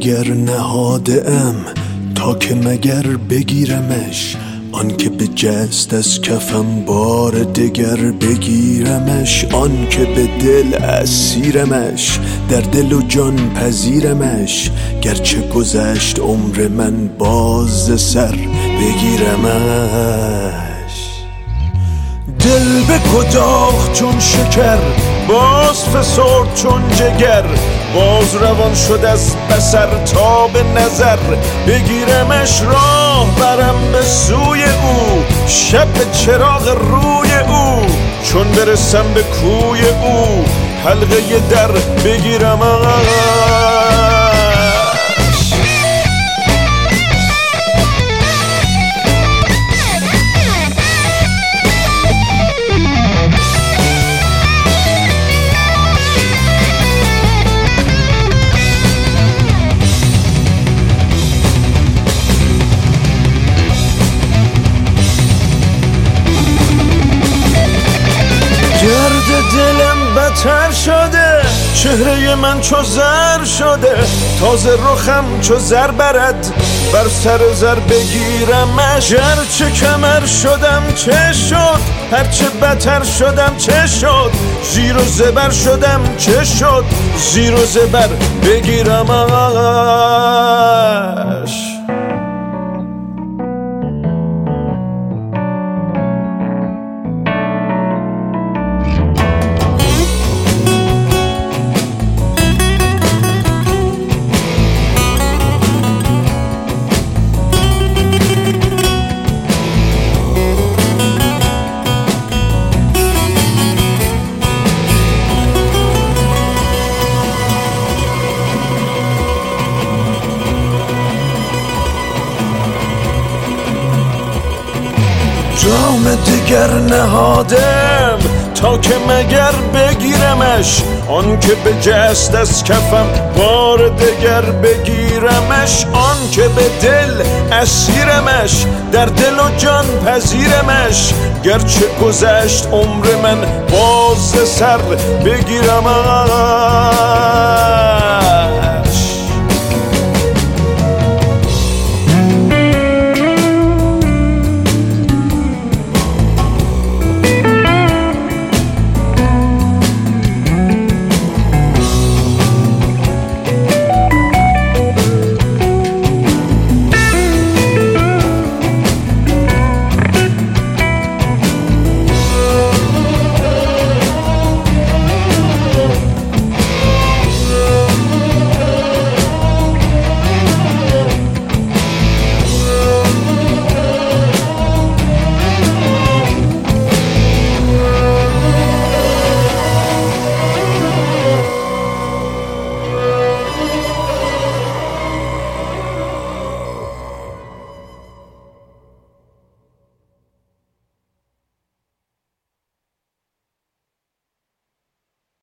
دگر نهادم تا که مگر بگیرمش، آن که به جست از کفم بار دگر بگیرمش، آن که به دل اسیرمش، در دل و جان پذیرمش، گرچه گذشت عمر من باز ز سر بگیرمش. دل به کداخ چون شکر، باز فسرد چون جگر، باز روان شد از بصر تا به نظر بگیرمش. راه برم به سوی او، شب چراغ روی او، چون برسم به کوی او، حلقه در بگیرمش. گرد دلم بتر شده، چهره من چو زر شده، تازه رخم چو زر برد، بر سر زر بگیرمش. گرچه کمر شدم چه شد، هرچه بتر شدم چه شد، زیر و زبر شدم چه شد، زیر و زبر بگیرمش. جام دگر نهادم تا که مگر بگیرمش، آن که به جست از کفم بار دگر بگیرمش، آن که به دل اسیرمش، در دل و جان پذیرمش، گرچه گذشت عمر من باز سر بگیرمش.